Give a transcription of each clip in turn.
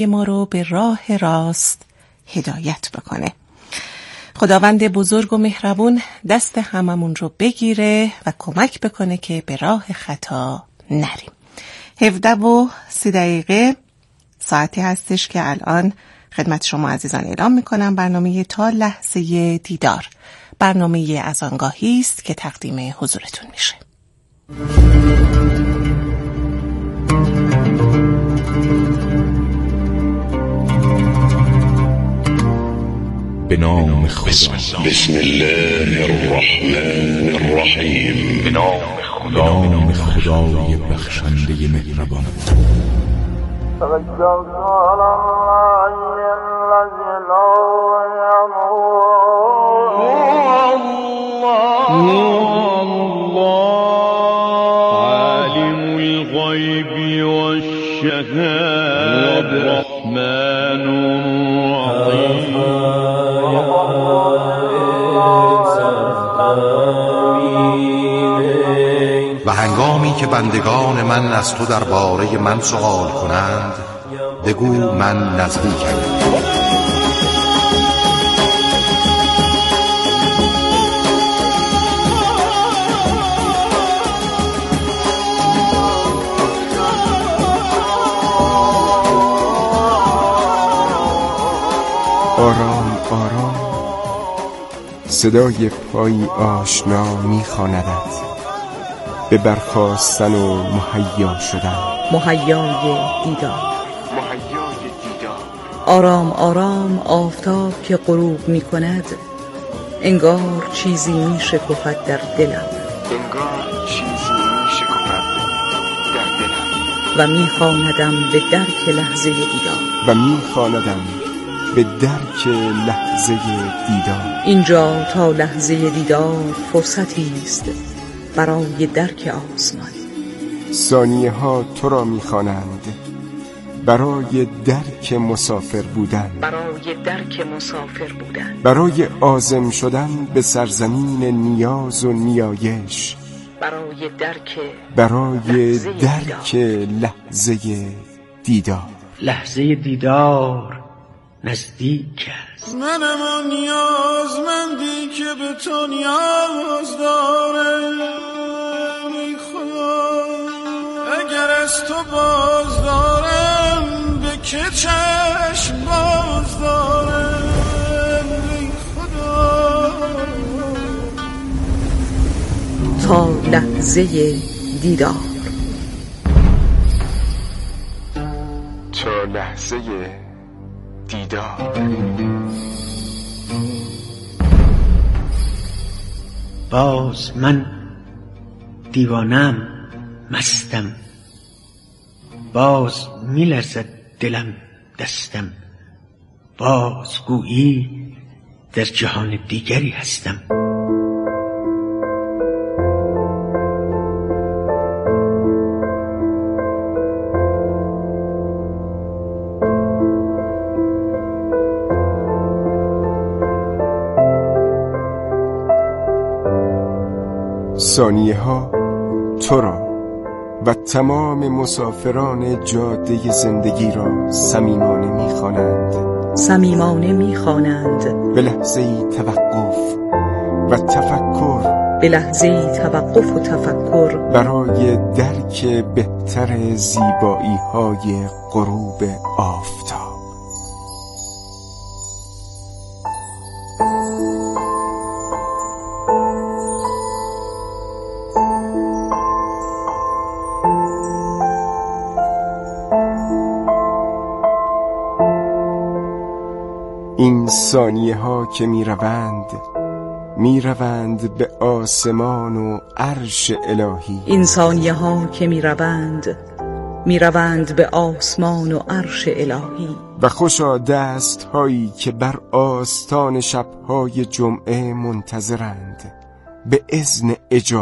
ما رو به راه راست هدایت بکنه. خداوند بزرگ و مهربون دست هممون رو بگیره و کمک بکنه که به راه خطا نریم. 17:30 ساعتی هستش که الان خدمت شما عزیزان اعلام میکنم برنامه تا لحظه دیدار، برنامه از آنگاهی است که تقدیم حضورتون میشه. به نام خدا. بسم الله الرحمن الرحیم. به نام خدای بخشنده مهربان. عالم الغیب والشهادة الرحمن الرحیم. و هنگامی که بندگان من از تو درباره من سؤال کنند بگو من نزدیکم. آرام آرام صدای پایی آشنا می‌خواندت به برخاستن و مهیا شدن. مهیای دیدار. آرام آرام آفتاب که غروب می کند انگار چیزی می شکفد در دلم و می خواندم به درک لحظه دیدار. اینجا تا لحظه دیدار فرصتی است برای درک آسمان. ثانیه ها تو را می خوانند برای درک مسافر بودن، برای عازم شدن به سرزمین نیاز و نیایش، برای درک لحظه دیدار. لحظه دیدار نزدیک است. منم آن نیازمندی که به تو نیاز دارم. ای خدا اگر از تو باز دارم به که چشم باز دارم. ای خدا تا لحظه دیدار. تا لحظه دیدار. باز من دیوانم، مستم، باز میلرزد دلم دستم، باز گویی در جهان دیگری هستم. ثانیه ها تو را و تمام مسافران جاده زندگی را صمیمانه می‌خوانند به لحظه‌ای توقف و تفکر برای درک بهتر زیبایی‌های غروب آفتاب. این ثانیه ها که میروند به آسمان و عرش الهی. این ثانیه ها که میروند به آسمان و عرش الهی. و خوشا دست هایی که بر آستان شبهای جمعه منتظرند به اذن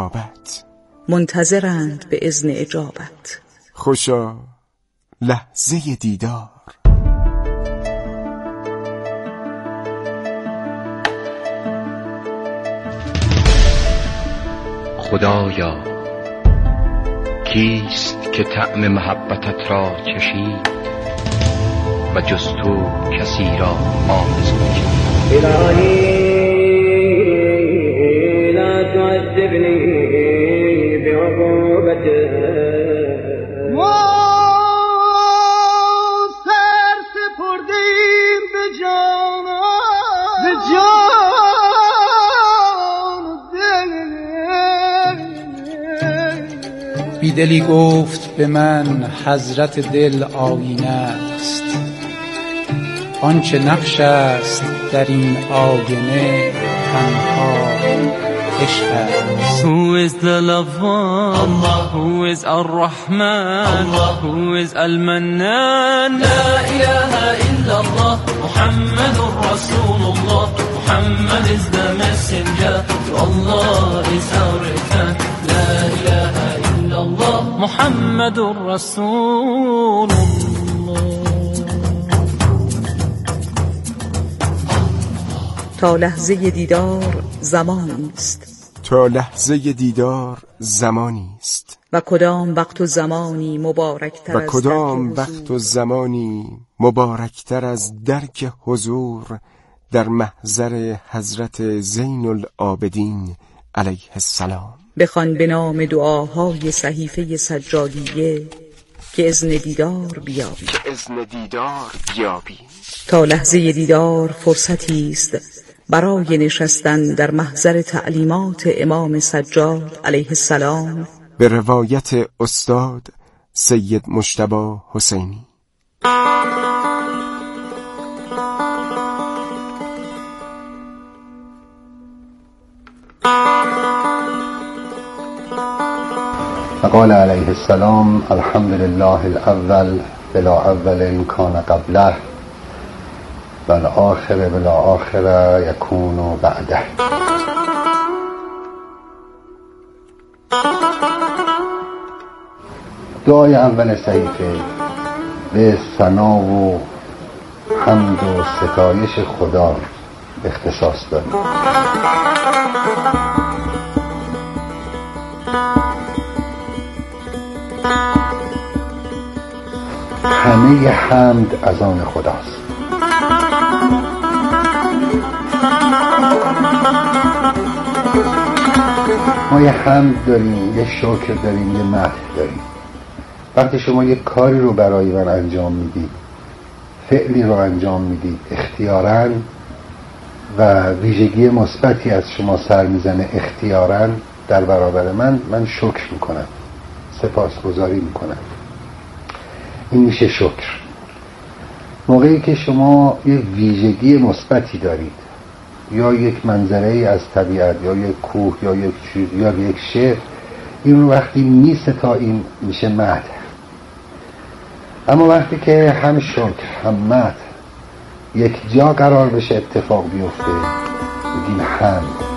اجابت. خوشا لحظه دیدار. خدایا کیست که طعم محبتت را چشید؟ و جز تو کسی را آرزو کرد. الهی لا تعذبنی بعقوبته. ما سر سپردیم به جان بیدلی گفت به من حضرت دل آینه است، آنچه نقش است در این آینه تنها عشق است. Who is the lover? Allah. Who is Ar-Rahman? Allah. Who is Al-Mannan? La ilaha illallah Muhammadur Rasulullah. Muhammad is the messenger to Allah is our return. La ilaha illallah Muhammadur Rasulullah. تا لحظه دیدار زمانی است، تا لحظه دیدار زمانی است، و کدام وقت و زمانی مبارکتر و کدام وقت و زمانی مبارکتر از درک حضور در محضر حضرت زین العابدین علیه السلام. بخوان به نام دعاهای صحیفه سجادیه که اذن دیدار بیابی. تا لحظه دیدار فرصتی است برای نشستن در محضر تعلیمات امام سجاد علیه السلام به روایت استاد سید مجتبی حسینی. قال علیه السلام الحمد لله الاول بلا اول کان قبله و الاخر بلا آخر یکون بعده. دعای اول صحیفه به ثنا و حمد و ستایش خدا اختصاص دارد. همه حمد از آن خداست. ما یه حمد داریم، یه شکر داریم، یه مدح داریم. وقتی شما یه کاری رو برای من انجام میدید، فعلی رو انجام میدید اختیاراً و ویژگی مثبتی از شما سر میزنه اختیاراً در برابر من شکر میکنم، سپاسگزاری میکنم. این میشه شکر. موقعی که شما یه ویژگی مثبتی دارید، یا یک منظره از طبیعت یا یک کوه یا یک چیز یا یک شعر، این رو وقتی میستاییم میشه مدح. اما وقتی که هم شکر هم مدح یک جا قرار بشه اتفاق بیفته میگیم حمد.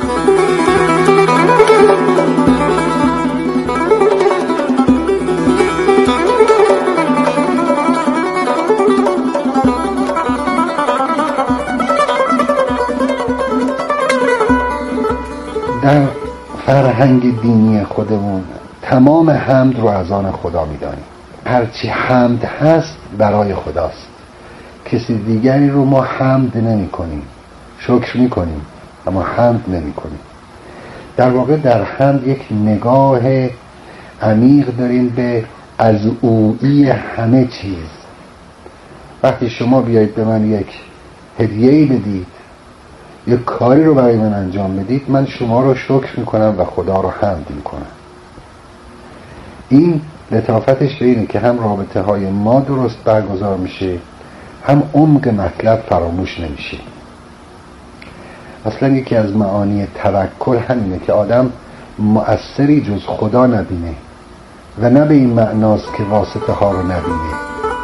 در فرهنگ دینی خودمون تمام حمد رو از آن خدا میدانیم. هرچی حمد هست برای خداست. کسی دیگری رو ما حمد نمی کنیم، شکر می کنیم اما حمد نمی کنیم. در واقع در حمد یک نگاه عمیق داریم به از اویی همه چیز. وقتی شما بیایید به من یک هدیه‌ای بدید، یک کاری رو برای من انجام بدید، من شما رو شکر میکنم و خدا رو حمد میکنم. این لطافتش به اینه که هم رابطه های ما درست برگزار میشه، هم عمق مطلب فراموش نمیشه. اصلا یکی از معانی توکل همینه که آدم مؤثری جز خدا نبینه و نه به این معناست که واسطه ها رو نبینه.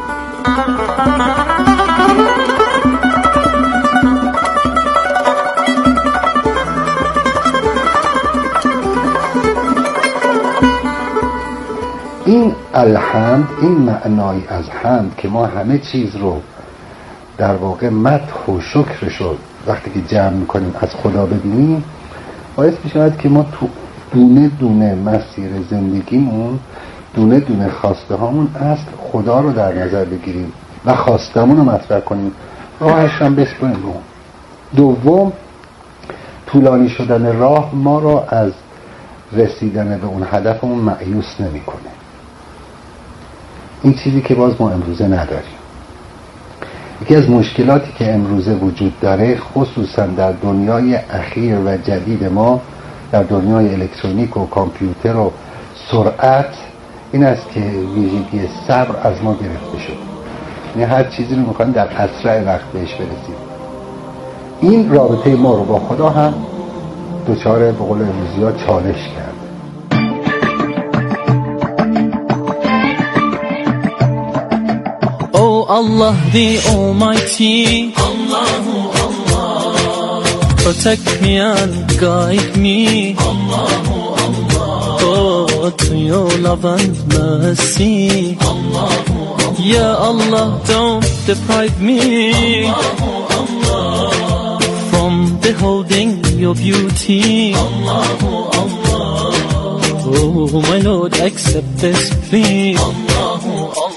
این الحمد، این معنای از حمد که ما همه چیز رو در واقع مدح و شکر شد وقتی که جمع میکنیم از خدا ببینیم، باعث میشود که ما تو دونه دونه مسیر زندگیمون، دونه دونه خواسته هامون اصل خدا رو در نظر بگیریم و خواستمون رو مطرح کنیم، راهش هم بسپریم رو. دوم، طولانی شدن راه ما رو از رسیدن به اون هدفمون مایوس نمیکنه. این چیزی که باز ما امروزه نداریم. یکی از مشکلاتی که امروزه وجود داره، خصوصا در دنیای اخیر و جدید ما، در دنیای الکترونیک و کامپیوتر و سرعت، این است که ویژگی صبر از ما گرفته شد. یعنی هر چیزی رو میخوایم در اسرع وقت بهش برسیم. این رابطه ما رو با خدا هم دچار به قول امروزی‌ها چالش کرد. Allah the Almighty, Allahu Allah, protect me and guide me, Allahu Allah, oh, to your love and mercy, Allahu Allah, Ya Allah, don't deprive me, Allahu Allah, from beholding your beauty, Allahu Allah, oh my Lord, accept this plea, Allahu Allah.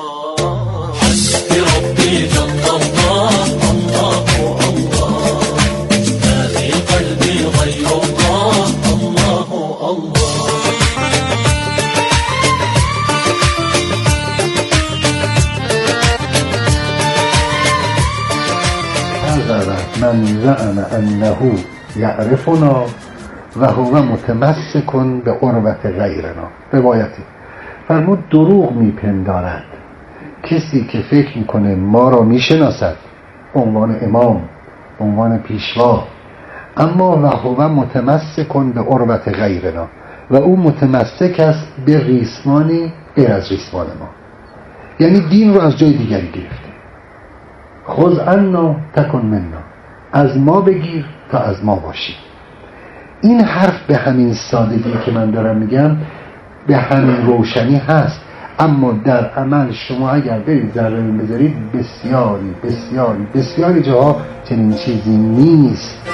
من زعم انه یعرفنا و هو متمسک به عروة غیرنا. روایتی فرمود دروغ میپندارد کسی که فکر میکنه ما را میشناسد به عنوان امام، به عنوان پیشوا، اما و هو متمسک به عروة غیرنا، و او متمسک است به ریسمانی غیر از ریسمان ما. یعنی دین رو از جای دیگری گرفته. خذ عنا تکن منا، از ما بگیر تا از ما باشی. این حرف به همین سادگی که من دارم میگم، به همین روشنی هست، اما در عمل شما اگر برید ذره بذارید، بسیاری بسیاری بسیاری جاها چنین چیزی نیست.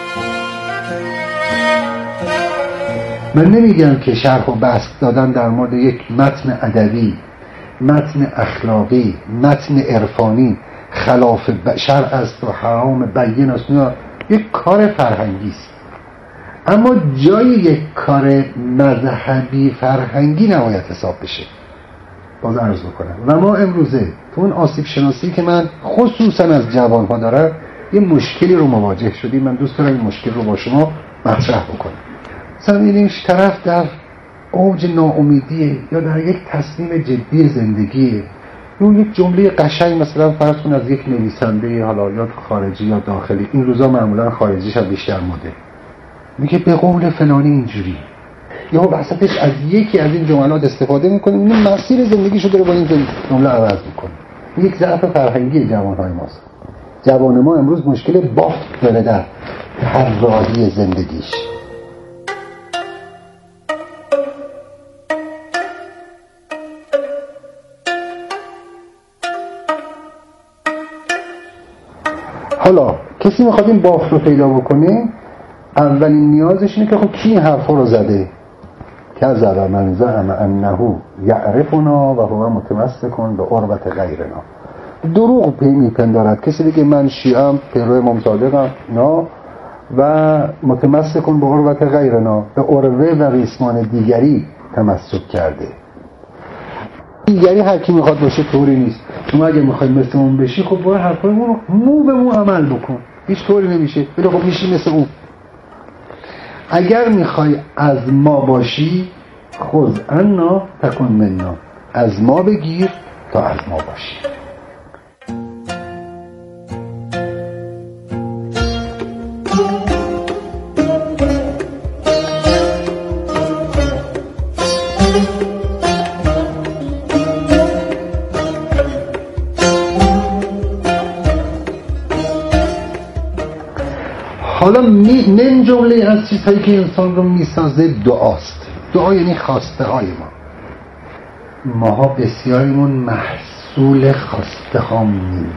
من نمیگم که شرح و بسط دادن در مورد یک متن ادبی، متن اخلاقی، متن عرفانی خلاف شرع است و حرام بیان است، نه، یک کار فرهنگی است. اما جای یک کار مذهبی فرهنگی نباید حساب بشه. باز عرض بکنم و ما امروزه تو اون آسیب شناسی که من خصوصا از جوانها دارم، یه مشکلی رو مواجه شدیم. من دوست دارم این مشکل رو با شما مطرح بکنم. مثلا این طرف در اوج ناامیدیه یا در یک تصمیم جدی زندگیه، اون یک جمله قشنگ مثلا فرض کن از یک نویسنده، حالا یا خارجی یا داخلی، این روزا معمولا خارجیش هم بیشتر موده، میگه به قول فلانی اینجوری، یا وسطش از یکی از این جملات استفاده میکنه، این مسیر زندگیشو داره با این جمله عوض میکنه. یک ضعف فرهنگی جوانهای ماست. جوان ما امروز مشکل بافت داره در طراحی زندگیش. حالا کسی میخواد این بافت رو پیدا بکنه، اولین نیازش اینه که خب کی این حرفا رو زده؟ کذب من زعم انه یعرفنا و هو متمسک به عروة غیرنا. دروغ میپندارد کسی دیگه من شیعم، پیرو امام صادقم، نه، و متمسک به عروة غیرنا، به عروه و ریسمان دیگری تمسک کرده. دیگری هر کی میخواد باشه طوری نیست. شما اگه میخوای مثل اون بشی، خب باید حرفای اون رو مو به مو عمل بکن، هیچ طوری نمیشه، ولی خب میشی مثل اون. اگر میخوای از ما باشی، خذ عنا تکن منا، از ما بگیر تا از ما باشی. حالا من جمله از چیزهایی که انسان رو میسازه دعاست. دعا یعنی خواسته های ما بسیاریمون محصول خواسته ها می‌بینیم.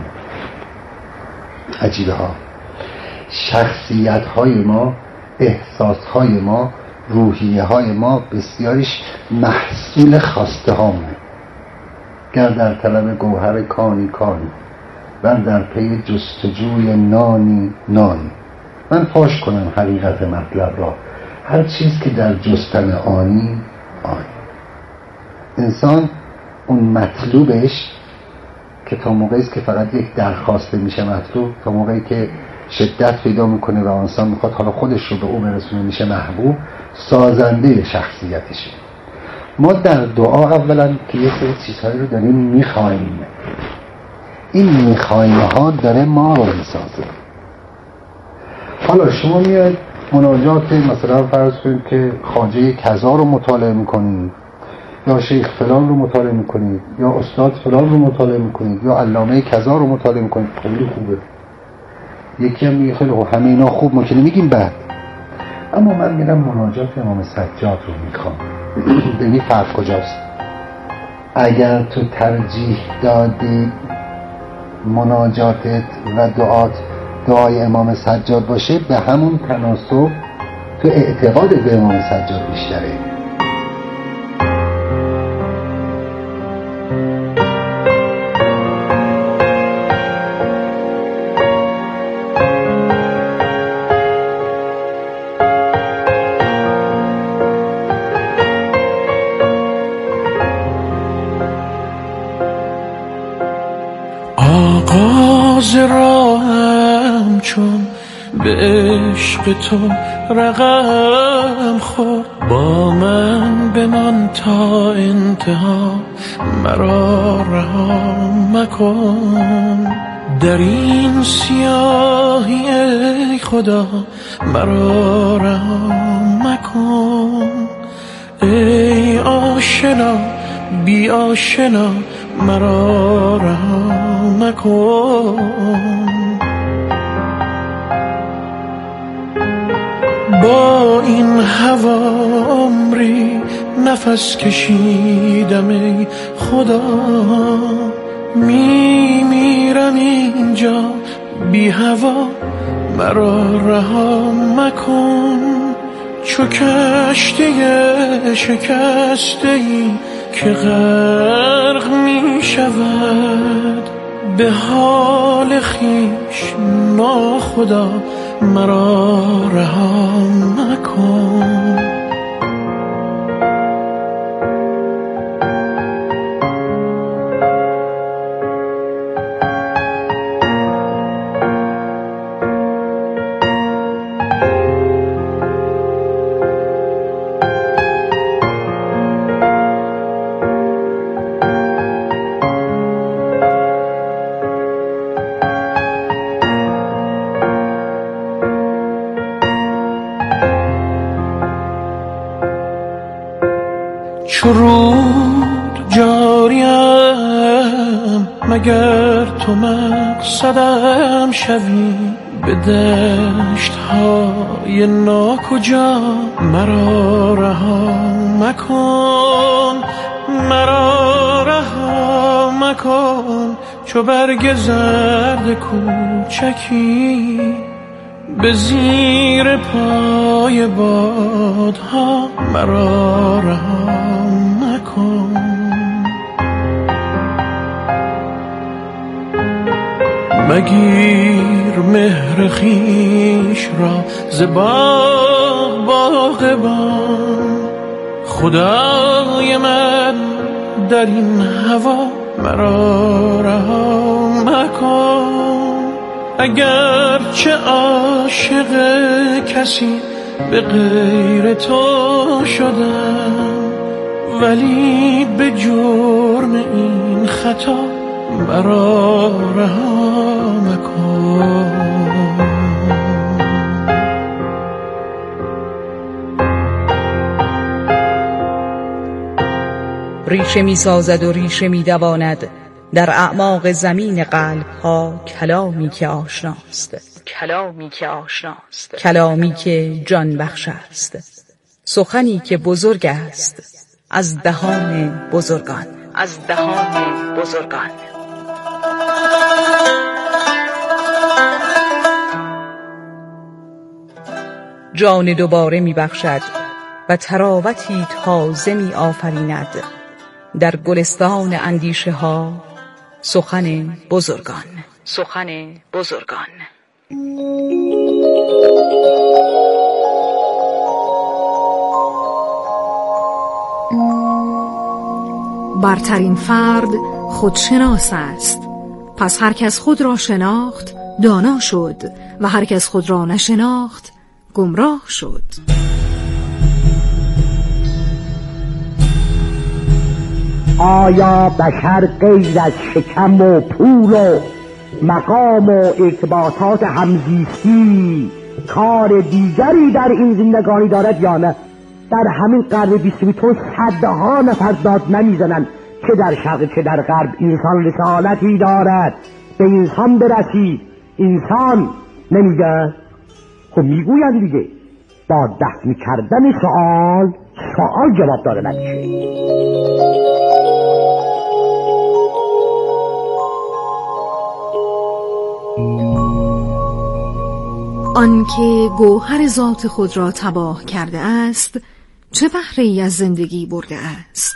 عجیبه ها. شخصیت های ما، احساس های ما، روحیه های ما بسیاریش محصول خواسته ها می‌بینیم. گر در طلب گوهر کانی کانی، ور در پی جستجوی نانی نانی. من فاش کنم حقیقت مطلب را، هر چیز که در جستن آنی آنی. انسان اون مطلوبش که تا موقعی است که فقط یک درخواسته میشه مطلوب، تا موقعی که شدت پیدا میکنه و انسان میخواد حالا خودش رو به او برسونه میشه محبوب، سازنده شخصیتشه. ما در دعا اولا که یه سری چیزهایی رو داریم میخوایم، این میخوایم ها داره ما رو میسازه. حالا شما میاد مناجات مثلا فرض کنید که خواجه کذا رو مطالعه میکنید، یا شیخ فلان رو مطالعه میکنید، یا استاد فلان رو مطالعه میکنید، یا علامه کذا رو مطالعه میکنید، خیلی خوبه. یکی هم میگه خیلی خوب، همه اینا خوب، ما که نمیگیم بد. اما من میرم مناجات امام سجاد رو میخوام. ببینی فرق کجاست؟ اگر تو ترجیح دادی مناجاتت و دعات دعای امام سجاد باشه، به همون تناسب تو اعتقاد به امام سجاد بیشتره. آغاز راهم چون به عشق تو رقم خورد، با من بمان تا انتها، مرا رها مکن. در این سیاهی ای خدا مرا رها مکن. ای آشنا بی آشنا مرا رها مکن. با این هوا عمری نفس کشیدم ای خدا، میمیرم اینجا بی هوا مرا رها مکن. چو کشتی شکسته ای که غرق می شود، به حال خویش ناخدا مرا رها مکن. چو رود جاریم مگر تو مقصدم شوی، به دشت های ناکجا مرا رها مکن. مرا رها مکن. چو برگ زرد کوچکی به زیر پای بادها مرا رها مکن. مگیر مهر خویش را ز باغبان، خدای من در این هوا مرا رها مکن. اگر چه عاشق کسی به غیر تو شدم، ولی به جرم این خطا مرا رها مکن. ریشه می سازد و ریشه می دواند در اعماق زمین قلب ها کلامی که آشناست، کلامی که آشناست، کلامی که جان بخش است، سخنی که بزرگ است از دهان بزرگان، از دهان بزرگان. جان دوباره می بخشد و تراوتی تازه می آفریند در گلستان اندیشه ها سخن بزرگان. برترین فرد خودشناس است، پس هر کس خود را شناخت دانا شد و هر کس خود را نشناخت گمراه شد. آیا بشر غیر از شکم و پول و مقام و ارتباطات همزیستی کار دیگری در این زندگانی دارد یا نه؟ در همین قرن 20 صدها نفر داد نمیزنند چه در شرق چه در غرب انسان رسالتی دارد، به انسان برسید. انسان نمیگه؟ خب میگویند دیگه. با دفن کردن سوال جواب داده نمیشه. آنکه گوهر ذات خود را تباه کرده است چه بهره‌ای از زندگی برده است؟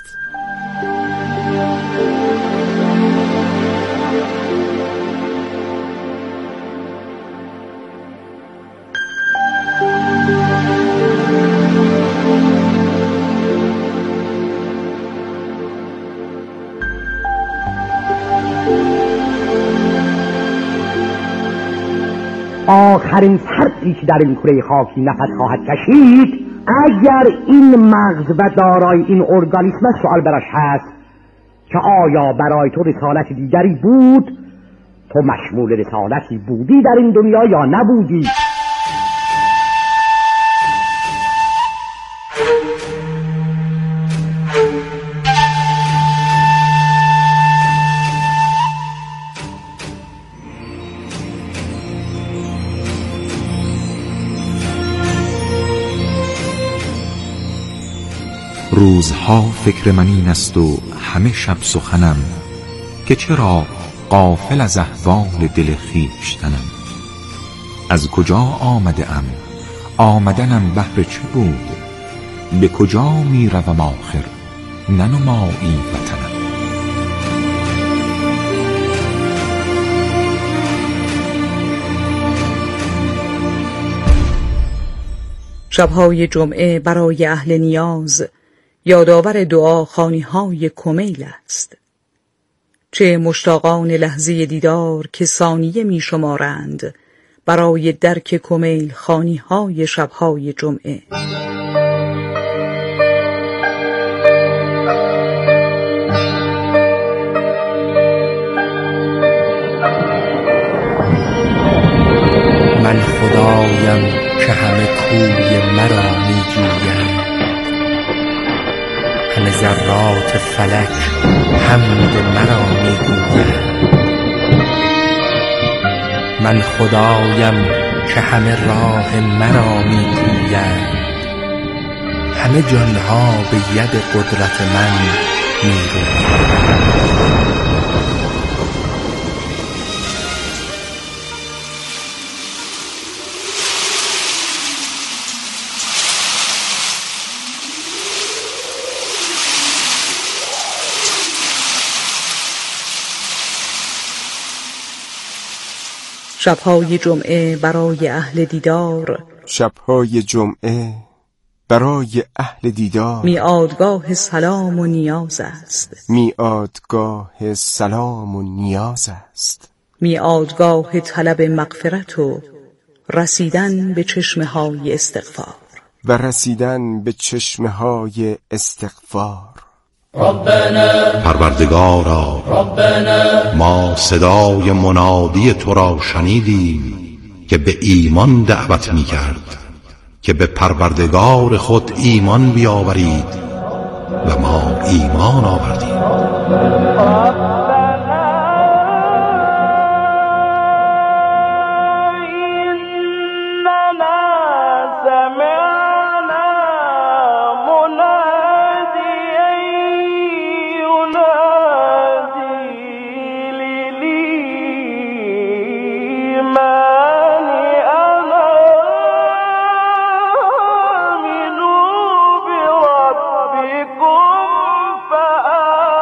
آخرین فردی که در این کره خاکی نفس خواهد کشید، اگر این مغز و دارای این ارگانیسم، سوال براش هست که آیا برای تو رسالت دیگری بود؟ تو مشمول رسالتی بودی در این دنیا یا نبودی؟ روزها فکر من این است و همه شب سخنم که چرا غافل از احوال دل خویشتنم. از کجا آمده ام؟ آمدنم بهر چه بود؟ به کجا می روم آخر؟ ننمایی وطنم. شبهای جمعه برای اهل نیاز یادآور دعاخوانی‌های کمیل است. چه مشتاقان لحظه دیدار که ثانیه می شمارند برای درک کمیل خوانی‌های شبهای جمعه. من خدایم که همه کوی مرا می جویم، همه ذرات فلک حمد مرا می گویم. من خدایم که همه راه مرا می جویم، همه جانها به ید قدرت من می رویم. شبهای جمعه برای اهل دیدار، شبهای جمعه برای اهل دیدار میعادگاه سلام و نیاز است. میعادگاه سلام و نیاز است. میعادگاه طلب مغفرت و رسیدن به چشمه‌های استغفار. و رسیدن به چشمه‌های استغفار. پروردگارا، ما صدای منادی تو را شنیدیم که به ایمان دعوت می کرد که به پروردگار خود ایمان بیاورید و ما ایمان آوردیم. فآمنوا بربكم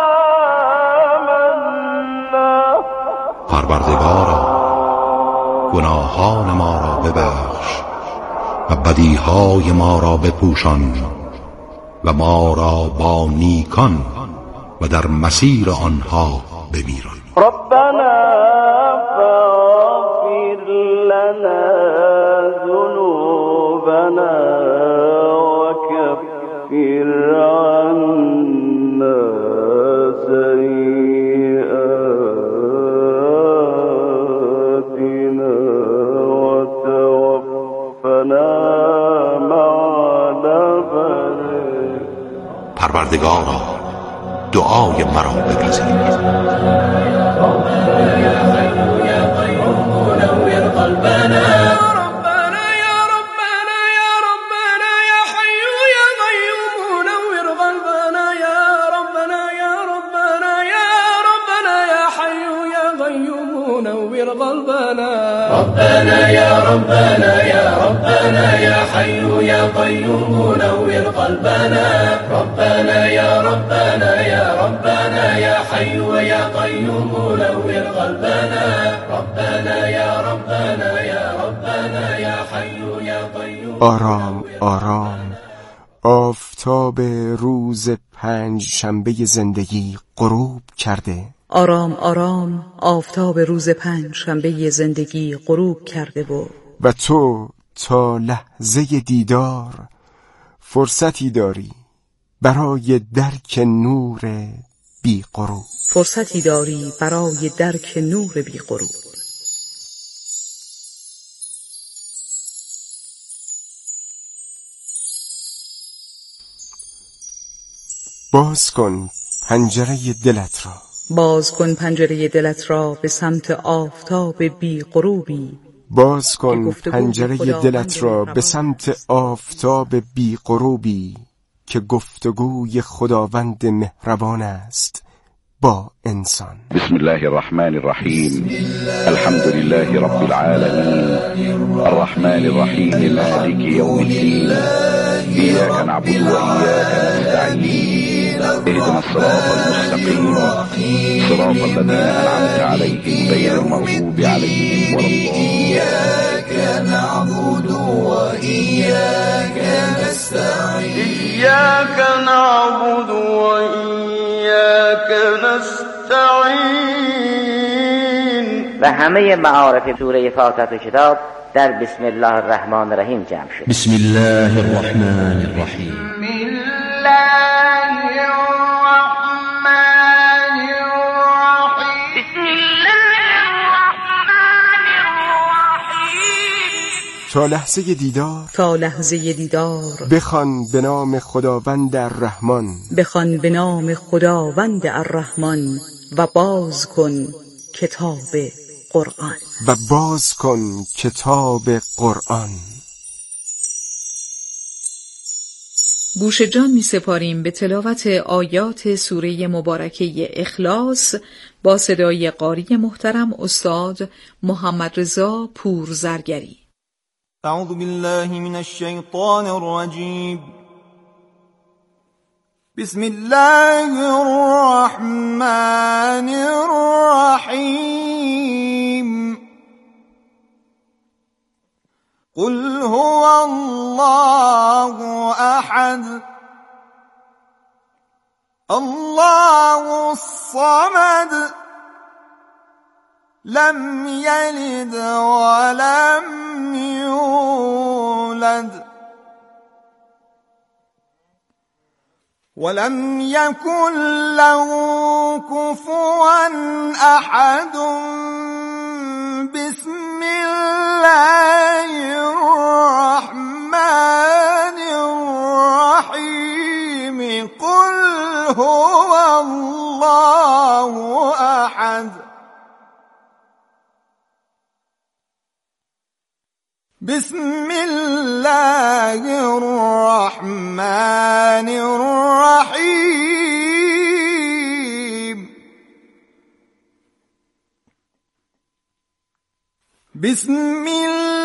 گناهان ما را ببخش و بدیهای ما را بپوشان و ما را با نیکان و در مسیر آنها بمیران. ربنا فاغفر لنا ذنوبنا وكفر عنا سيئاتنا وتوفنا مع الأبرار. پروردگارا دعای مرا بپذیر. ربنا يا ربنا يا ربنا يا حي يا قيوم نور قلبنا. ربنا يا ربنا يا ربنا يا حي يا قيوم نور قلبنا. ربنا يا ربنا يا ربنا يا حي يا قيوم. آرام آرام آفتاب روز پنج شنبه زندگی غروب کرده. آرام آرام آفتاب روز پنج شنبه زندگی غروب کرده و تو تا لحظه دیدار فرصتی داری برای درک نور بی غروب. فرصتی داری برای درک نور بی غروب. باز کن پنجره دلت را. باز کن پنجره دلت را به سمت آفتاب بی غروبی. باز کن پنجره دلت را به سمت آفتاب بی غروبی که گفتگوی خداوند مهربان است با انسان. بسم الله الرحمن الرحیم. الحمد لله رب العالمین الرحمن الرحیم مالک یوم الدین. إياك نعبد وإياك نستعين. اهدنا الصراط المستقيم صراط الذين أنعمت عليهم غير المغضوب عليهم ولا الضالين. إياك نعبد وإياك نستعين. إياك نعبد وإياك نستعين. و همه معارف سوره فاتحه کتاب در بسم الله الرحمن الرحیم جمع شد. بسم الله الرحمن الرحیم. بسم الله الرحمن الرحیم. بسم الله الرحمن الرحیم. تا لحظه دیدار، تا لحظه دیدار بخوان به نام خداوند الرحمن. بخوان به نام خداوند الرحمن و باز کن کتاب قرآن. و باز کن کتاب قرآن. گوش جان می سپاریم به تلاوت آیات سوره مبارکه اخلاص با صدای قاری محترم استاد محمد رضا پورزرگری. اعوذ بالله من الشیطان الرجیم. بسم الله الرحمن الرحیم. قل هو الله احد الله الصمد لم يلد ولم يولد ولم يكن له كفوا أحد. بسم الله الرحمن الرحيم. قل هو الله أحد بسم الله الرحمن الرحيم. بسم الله